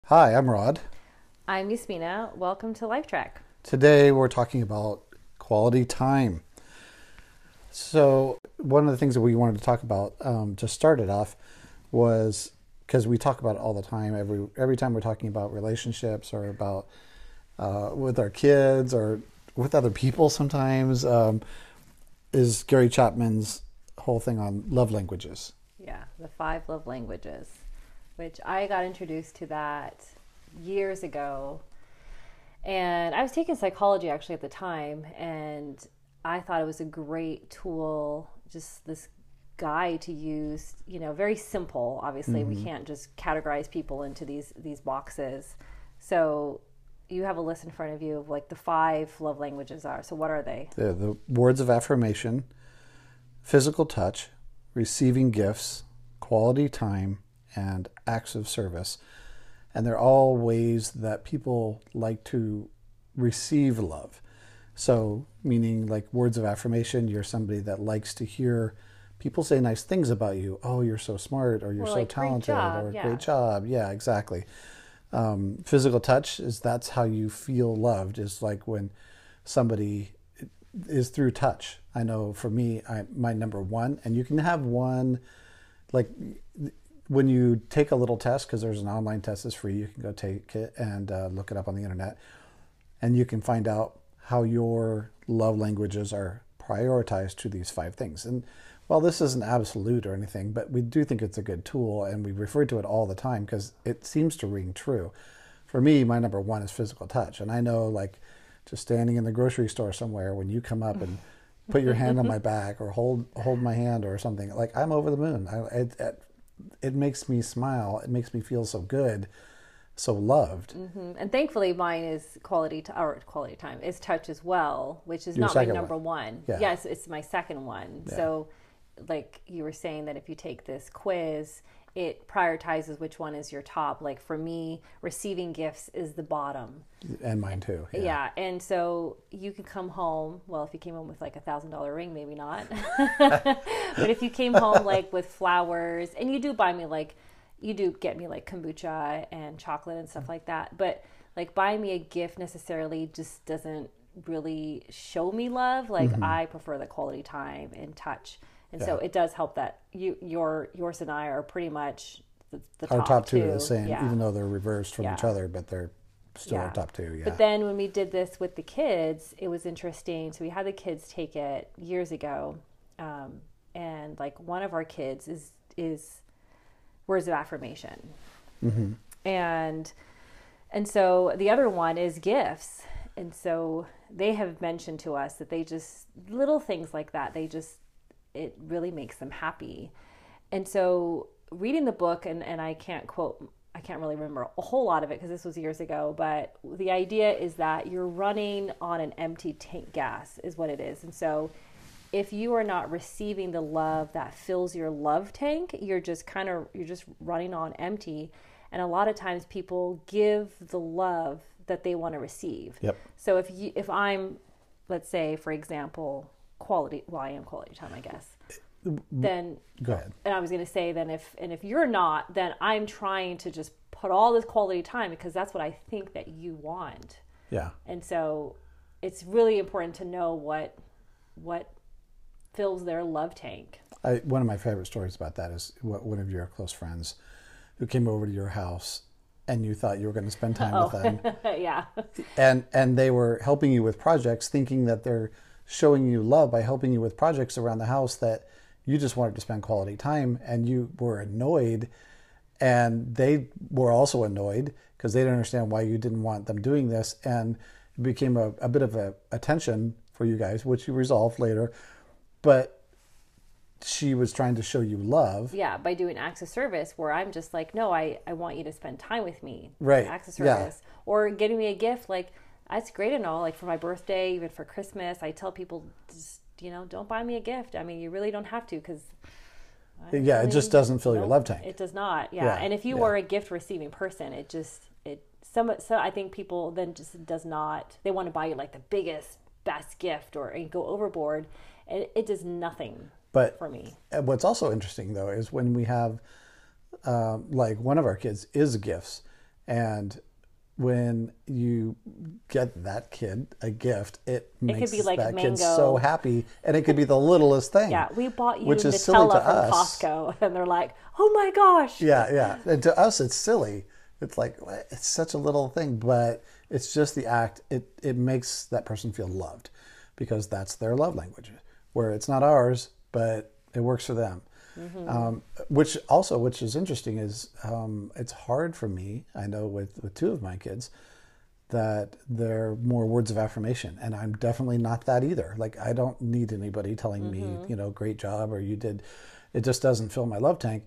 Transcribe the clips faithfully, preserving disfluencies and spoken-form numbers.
Hi, I'm Rod. I'm Yasmina. Welcome to Life Track. Today we're talking about quality time. So, one of the things that we wanted to talk about um, to start it off was because we talk about it all the time. Every every time we're talking about relationships or about uh, with our kids or with other people, sometimes um, is Gary Chapman's whole thing on love languages. Yeah, the five love languages, which I got introduced to that years ago. And I was taking psychology actually at the time, and I thought it was a great tool, just this guide to use, you know, very simple. Obviously, we Mm-hmm. can't just categorize people into these these boxes. So you have a list in front of you of like the five love languages are. So what are they? The, the words of affirmation, physical touch, receiving gifts, quality time, and acts of service. And they're all ways that people like to receive love. So, meaning like words of affirmation, you're somebody that likes to hear people say nice things about you. Oh, you're so smart, or you're Or so like great talented, job, or yeah. great job. Yeah, exactly. Um, physical touch is that's how you feel loved, is like when somebody is through touch. I know for me, I, my number one, and you can have one like when you take a little test, because there's an online test that's free, you can go take it and uh, look it up on the internet, and you can find out how your love languages are prioritized to these five things. And while this isn't absolute or anything, but we do think it's a good tool, and we refer to it all the time because it seems to ring true. For me, my number one is physical touch, and I know, like, just standing in the grocery store somewhere, when you come up and put your hand on my back or hold hold my hand or something, like, I'm over the moon. I, it, it, it makes me smile. It makes me feel so good, so loved. Hmm. And thankfully, mine is quality t- or quality time is touch as well, which is Your not my second one. number one. Yeah. Yes, it's my second one. Yeah. So, like you were saying, that if you take this quiz, it prioritizes which one is your top. Like for me, receiving gifts is the bottom. And mine too. Yeah. Yeah, and so you could come home. Well, if you came home with like a thousand dollar ring, maybe not. But if you came home like with flowers, and you do buy me like, you do get me like kombucha and chocolate and stuff like that. But like buying me a gift necessarily just doesn't really show me love. Like Mm-hmm. I prefer the quality time and touch, and so Yeah. it does help that you, your, yours and I are pretty much the, the Our top, top two two. are the same, Yeah. even though they're reversed from each Yeah. other, but they're still our top two. Yeah. But then when we did this with the kids, it was interesting. So we had the kids take it years ago, um, and like one of our kids is is words of affirmation, Mm-hmm. and and so the other one is gifts. And so they have mentioned to us that they just little things like that. They just it really makes them happy. And so reading the book, and, and I can't quote, I can't really remember a whole lot of it because this was years ago, but the idea is that you're running on an empty tank gas is what it is. And so if you are not receiving the love that fills your love tank, you're just kind of, you're just running on empty. And a lot of times people give the love that they want to receive. Yep. So if you, if I'm, let's say, for example, quality, well, I am quality time, I guess, then Go ahead. and I was going to say then if and if you're not, then I'm trying to just put all this quality time because that's what I think that you want. Yeah. And so it's really important to know what what fills their love tank. I, one of my favorite stories about that is what, one of your close friends who came over to your house and you thought you were going to spend time with them, Yeah. and and they were helping you with projects, thinking that they're showing you love by helping you with projects around the house that you just wanted to spend quality time, and you were annoyed, and they were also annoyed because they didn't understand why you didn't want them doing this, and it became a, a bit of a, a tension for you guys, which you resolved later. But she was trying to show you love. Yeah, by doing acts of service where I'm just like, no, I, I want you to spend time with me. Right. Acts of Yeah. service. Or getting me a gift, like, that's great and all. Like for my birthday, even for Christmas, I tell people, just, you know, don't buy me a gift. I mean, you really don't have to because... Yeah, it just doesn't fill your Nope, love tank. It does not. Yeah. Yeah, And if you yeah. are a gift receiving person, it just, it, some, so I think people then just does not, they want to buy you like the biggest, best gift or and go overboard. And it, it does nothing But for me. and what's also interesting, though, is when we have, um, like, one of our kids is gifts, And when you get that kid a gift, it It makes could be like that mango. kid so happy, and it could be the littlest thing. Yeah, we bought you which is silly Nutella to from us. Costco, and they're like, "Oh my gosh!" Yeah, yeah. And to us, it's silly. It's like what? It's such a little thing, but it's just the act. It it makes that person feel loved because that's their love language. Where it's not ours, but it works for them. Mm-hmm. Um, which also, which is interesting, is um, it's hard for me. I know with with two of my kids that they're more words of affirmation, and I'm definitely not that either. Like I don't need anybody telling mm-hmm. me, you know, great job or you did. It just doesn't fill my love tank.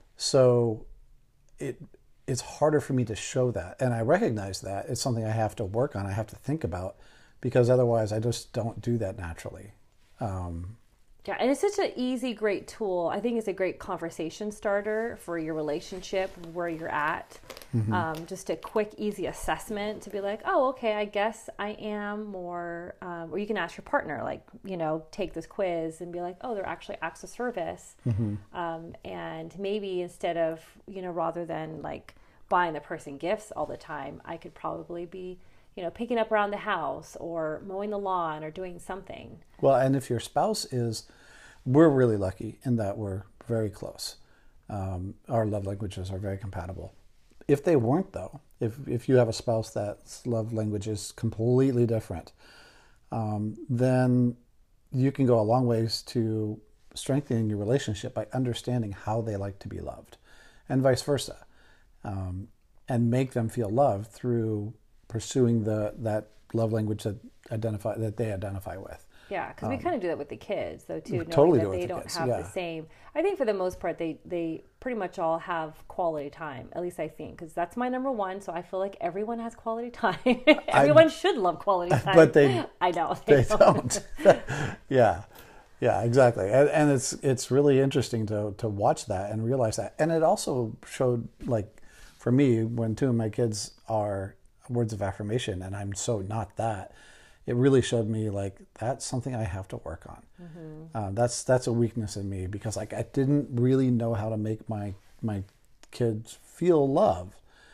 So it it's harder for me to show that, and I recognize that it's something I have to work on. I have to think about because otherwise I just don't do that naturally. Um, Yeah, and it's such an easy, great tool. I think it's a great conversation starter for your relationship, where you're at. Mm-hmm. Um, just a quick, easy assessment to be like, oh, okay, I guess I am more, um, or you can ask your partner, like, you know, take this quiz and be like, oh, they're actually acts of service. Mm-hmm. Um, and maybe instead of, you know, rather than like buying the person gifts all the time, I could probably be, you know, picking up around the house or mowing the lawn or doing something. Well, and if your spouse is, we're really lucky in that we're very close. Um, our love languages are very compatible. If they weren't, though, if if you have a spouse that's love language is completely different, um, then you can go a long ways to strengthening your relationship by understanding how they like to be loved, and vice versa, um, and make them feel loved through pursuing the that love language that identify that they identify with. Yeah, because um, we kind of do that with the kids, though, too. Totally that do they with don't the kids, have yeah. the same. I think for the most part, they they pretty much all have quality time. At least I think, because that's my number one. So I feel like everyone has quality time. Everyone I, should love quality time. But they, I know they, they don't. don't. yeah, yeah, exactly. And, and it's it's really interesting to to watch that and realize that. And it also showed, like, for me, when two of my kids are words of affirmation, and I'm so not that. It really showed me like that's something I have to work on. Mm-hmm. Uh, that's that's a weakness in me because like I didn't really know how to make my my kids feel love,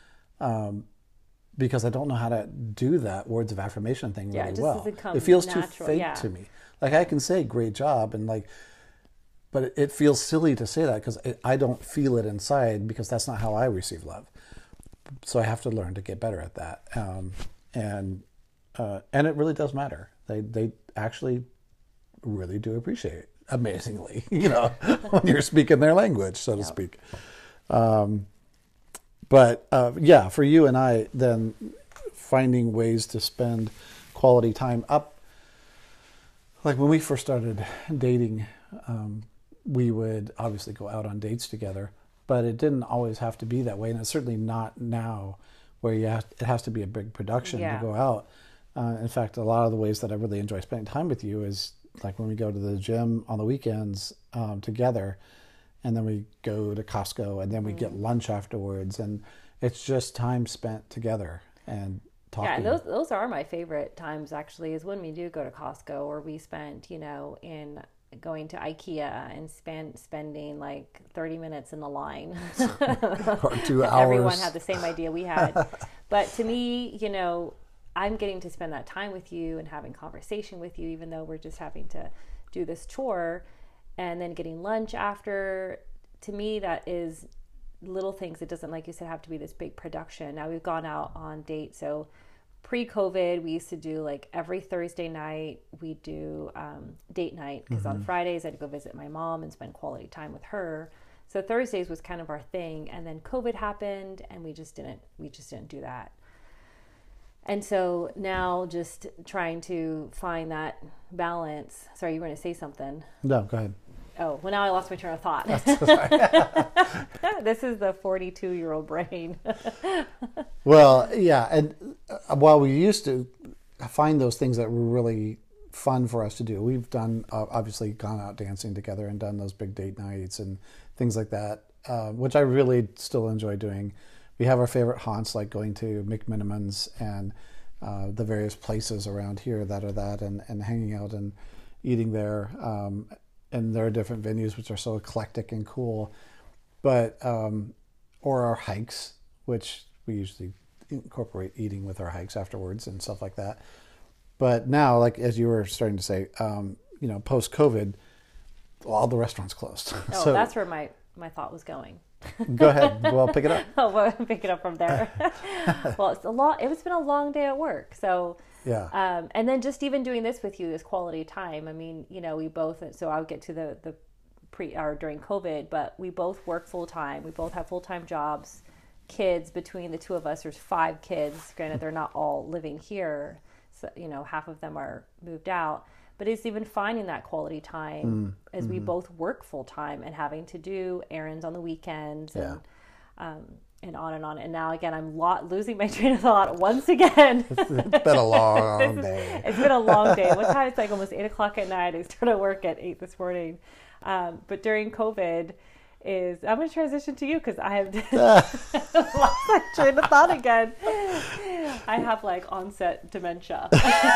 um, because I don't know how to do that words of affirmation thing yeah, really it just well. doesn't come It feels natural, too fake yeah. to me. Like I can say great job and like, but it, it feels silly to say that because I don't feel it inside because that's not how I receive love. So I have to learn to get better at that, um, and. Uh, and it really does matter. They they actually really do appreciate it, amazingly, you know, when you're speaking their language, so to yep. speak. Um, but uh, yeah, for you and I, then finding ways to spend quality time up. Like when we first started dating, um, we would obviously go out on dates together, but it didn't always have to be that way. And it's certainly not now where you have, it has to be a big production yeah. to go out. Uh, in fact, a lot of the ways that I really enjoy spending time with you is like when we go to the gym on the weekends um, together, and then we go to Costco, and then we mm. get lunch afterwards, and it's just time spent together and talking. Yeah, and those those are my favorite times actually. Is when we do go to Costco, or we spend, you know, in going to IKEA and spend spending like thirty minutes in the line. Or two hours. Everyone had the same idea we had, but to me, you know. I'm getting to spend that time with you and having conversation with you, even though we're just having to do this chore, and then getting lunch after. To me, that is little things. It doesn't, like you said, have to be this big production. Now we've gone out on dates. So pre-COVID, we used to do like every Thursday night, we do um, date night because mm-hmm. on Fridays I'd go visit my mom and spend quality time with her. So Thursdays was kind of our thing. And then COVID happened and we just didn't, we just didn't do that. And so now just trying to find that balance. Sorry, you were going to say something. No, go ahead. Oh, well, now I lost my train of thought. This is the forty-two-year-old brain. Well, yeah. And while we used to find those things that were really fun for us to do, we've done, uh, obviously, gone out dancing together and done those big date nights and things like that, uh, which I really still enjoy doing. We have our favorite haunts, like going to McMiniman's and uh, the various places around here that are that, and, and hanging out and eating there. Um, and there are different venues which are so eclectic and cool. But um, or our hikes, which we usually incorporate eating with our hikes afterwards and stuff like that. But now, like as you were starting to say, um, you know, post COVID, all the restaurants closed. Oh, so, that's where my, my thought was going. Go ahead. Well, pick it up. Oh, we'll pick it up from there. Well, it's a lot. It's been a long day at work. So, yeah. Um, and then just even doing this with you is quality time. I mean, you know, we both, so I'll get to the, the pre or during COVID, but we both work full time. We both have full-time jobs, kids. Between the two of us, there's five kids. Granted, they're not all living here. So, you know, half of them are moved out. But it's even finding that quality time mm, as mm-hmm. we both work full time and having to do errands on the weekends and yeah. um, and on and on. And now again, I'm lot, losing my train of thought once again. It's been a long day. It's been a long day. What time? It's like almost eight o'clock at night. I started work at eight this morning. Um, but during COVID, is I'm going to transition to you because I have lost my train of thought again. I have like onset dementia.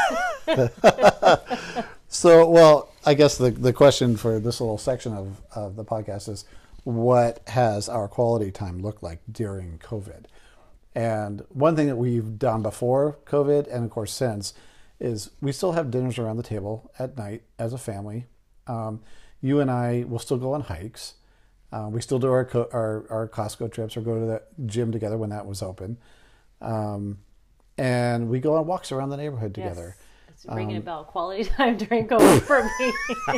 So, well, I guess the the question for this little section of, of the podcast is, what has our quality time looked like during COVID? And one thing that we've done before COVID, and of course since, is we still have dinners around the table at night as a family. Um, you and I will still go on hikes. Uh, we still do our, co- our our Costco trips or go to the gym together when that was open. Um, and we go on walks around the neighborhood together. Yes. It's ringing um, a bell. Quality time during COVID for me.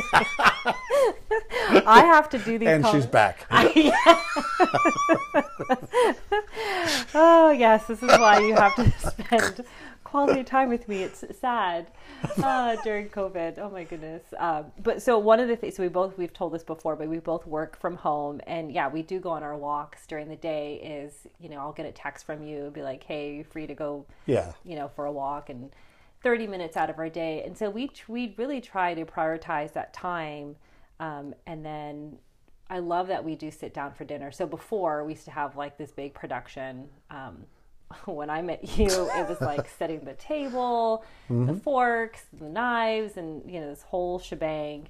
I have to do these. And calls. She's back. I, oh, yes. This is why you have to spend quality time with me. It's sad uh, during COVID. Oh my goodness. Um, but so one of the things, so we both, we've told this before, but we both work from home, and yeah, we do go on our walks during the day. Is, you know, I'll get a text from you and be like, hey, you're free to go, yeah, you know, for a walk, and thirty minutes out of our day. And so we, we really try to prioritize that time. Um, and then I love that we do sit down for dinner. So before we used to have like this big production, um, when I met you, it was like setting the table, mm-hmm. the forks, the knives, and, you know, this whole shebang.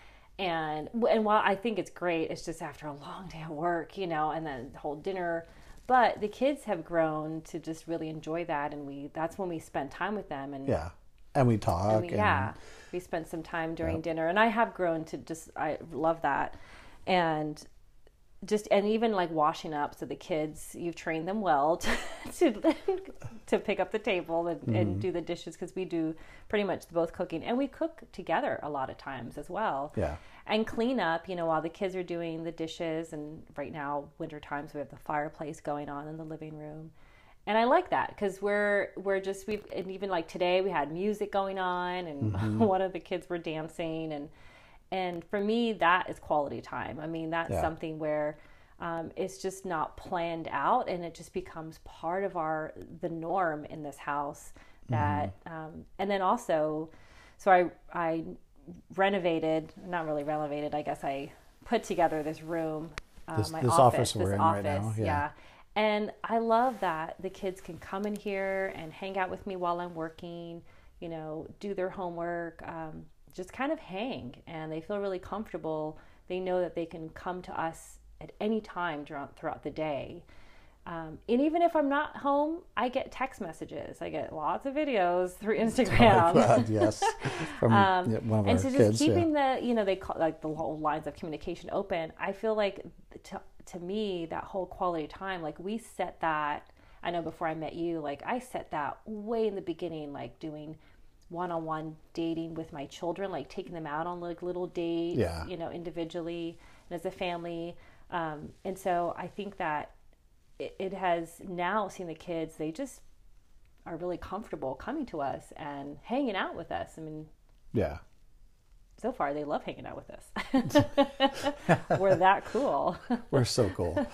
And and while I think it's great, it's just after a long day of work, you know, and then the whole dinner. But the kids have grown to just really enjoy that, and we that's when we spend time with them. And yeah, and we talk. And we, and, yeah, we spend some time during yep. dinner, and I have grown to just I love that, and. Just and even like washing up, so the kids, you've trained them well to to, to pick up the table and, mm-hmm. and do the dishes, because we do pretty much both cooking, and we cook together a lot of times as well. Yeah, and clean up, you know, while the kids are doing the dishes. And right now, winter times, we have the fireplace going on in the living room, and I like that because we're we're just we've and even like today we had music going on, and mm-hmm. one of the kids were dancing and. And for me, that is quality time. I mean, that's yeah. something where um, it's just not planned out, and it just becomes part of our the norm in this house. That mm-hmm. um, and then also, so I I renovated, not really renovated. I guess I put together this room, uh, this, my this office, office we're this in office, right now. Yeah. yeah. And I love that the kids can come in here and hang out with me while I'm working. You know, do their homework. Um, just kind of hang, and they feel really comfortable. They know that they can come to us at any time throughout, throughout the day. Um, and even if I'm not home, I get text messages. I get lots of videos through Instagram. Oh, God, yes. From um, yeah, one of and our so just kids, keeping yeah. the, you know, they call like the whole lines of communication open. I feel like to, to me, that whole quality time, like we set that, I know before I met you, like I set that way in the beginning, like doing one-on-one dating with my children, like taking them out on like little dates, yeah. you know, individually and as a family. Um, and so I think that it, it has now seen the kids, they just are really comfortable coming to us and hanging out with us. I mean, yeah. So far, they love hanging out with us. We're that cool. We're so cool.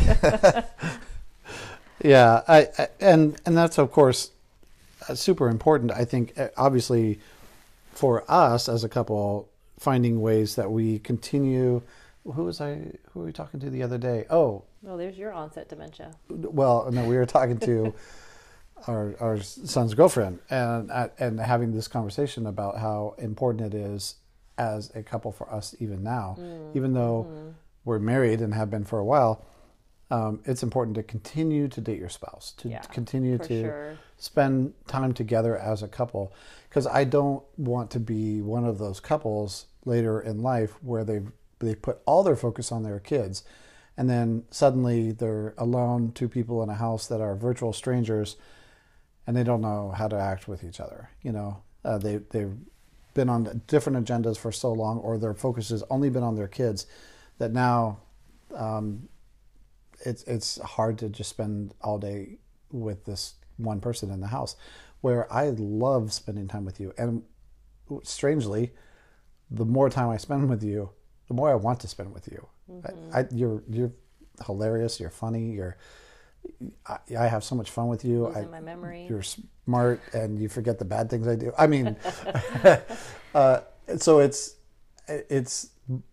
yeah, I, I and and that's of course super important. I think obviously for us as a couple, finding ways that we continue. Who was I? Who were we talking to the other day? Oh, well, there's your onset dementia. Well, no, we were talking to our our son's girlfriend, and and having this conversation about how important it is as a couple for us even now, mm. even though mm. we're married and have been for a while. um, it's important to continue to date your spouse, to Yeah, continue for to sure. spend time together as a couple. Because I don't want to be one of those couples later in life where they they put all their focus on their kids, and then suddenly they're alone, two people in a house that are virtual strangers, and they don't know how to act with each other. You know, uh, they they've been on different agendas for so long, or their focus has only been on their kids, that now um, it's it's hard to just spend all day with this one person in the house. Where I love spending time with you, and strangely, the more time I spend with you, the more I want to spend with you. Mm-hmm. I, I, you're you're hilarious. You're funny. You're I, I have so much fun with you. Losing I, my memory. You're smart, and you forget the bad things I do. I mean, uh, so it's it's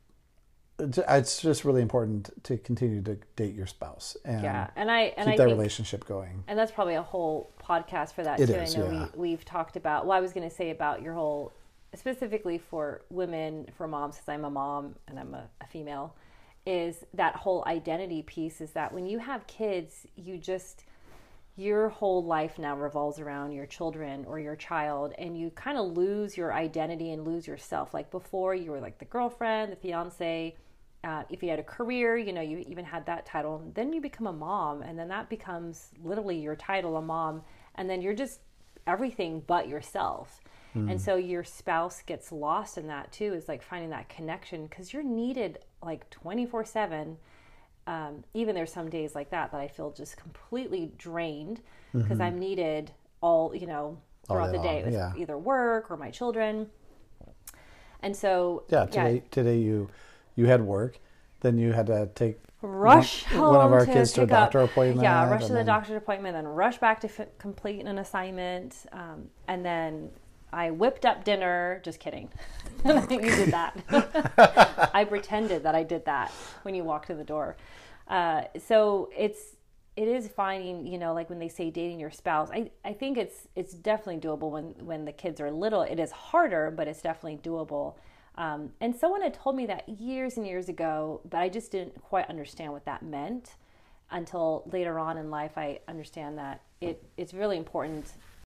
it's just really important to continue to date your spouse and yeah, and I and keep I that think, relationship going. And that's probably a whole podcast for that it too. Is, I know yeah. we we've talked about. Well, I was going to say about your whole, specifically for women, for moms, because I'm a mom and I'm a, a female, is that whole identity piece. Is that when you have kids, you just your whole life now revolves around your children or your child, and you kind of lose your identity and lose yourself. Like before, you were like the girlfriend, the fiance. Uh, if you had a career, you know, you even had that title. Then you become a mom, and then that becomes literally your title, a mom. And then you're just everything but yourself. Mm. And so your spouse gets lost in that too, is like finding that connection, because you're needed like twenty-four seven. Um, even there's some days like that that I feel just completely drained because mm-hmm. I'm needed all, you know, throughout the day with yeah. either work or my children. And so, yeah, today, yeah. today you, you had work, then you had to take rush one, home one of our to kids to a doctor up, appointment. Yeah, rush to the then... doctor's appointment, then rush back to f- complete an assignment. Um, and then I whipped up dinner. Just kidding. You did that. I pretended that I did that when you walked in the door. Uh, so it's, it is finding, you know, like when they say dating your spouse, I, I think it's, it's definitely doable when, when the kids are little. It is harder, but it's definitely doable. Um, and someone had told me that years and years ago, but I just didn't quite understand what that meant until later on in life. I understand that it, it's really important